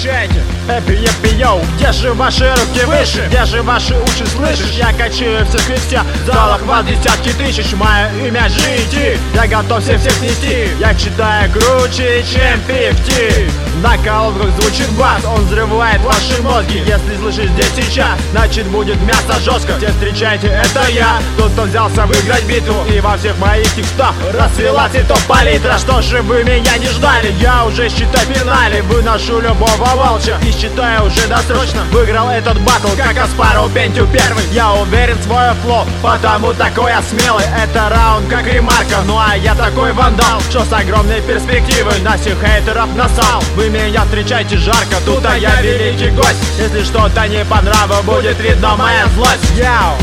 встречайте. Йоу, где же ваши руки выше? Где же ваши уши слышишь? Я качаю всех вместе, в залах вас десятки тысяч. Мое имя GT, я готов всех снести. Я читаю круче, чем 50. На колонках звучит бас, он взрывает ваши мозги. Если слышишь здесь сейчас, значит будет мясо жестко. Все встречайте, это я, тот, кто взялся выиграть битву. И во всех моих текстах расцвела цветов палитра. Что же вы меня не ждали? Я уже считай в финале, выношу любого волча и считаю уже досрочно выиграл этот батл, как Аспару Пентю первый. Я уверен в свой флоу, потому такой я смелый. Это раунд как ремарка, ну а я такой вандал, что с огромной перспективой на всех хейтеров насал. Вы меня встречайте жарко, тут а я великий гость. Если что-то не по нраву, будет видно моя злость. Яу.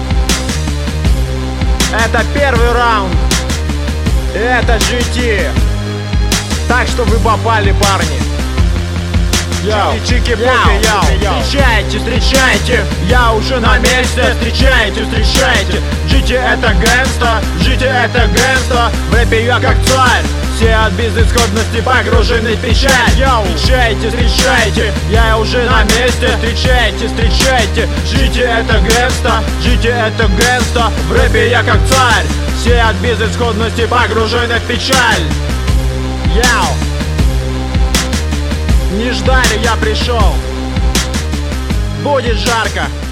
Это первый раунд, это GT. Так что вы попали, парни. Чики-пуки, яу. Встречайте, встречайте, я уже на месте. Встречайте, встречайте. GT это гэнста, GT это гэнста. В рэпе я как царь, все от безысходности погружены в печаль. Йоу, встречайте, встречайте, я уже на месте. Встречайте, встречайте, GT это гэнста, GT это гэнста. В рэпе я как царь, все от безысходности погружены в печаль. Яу. Не ждали, я пришел. Будет жарко.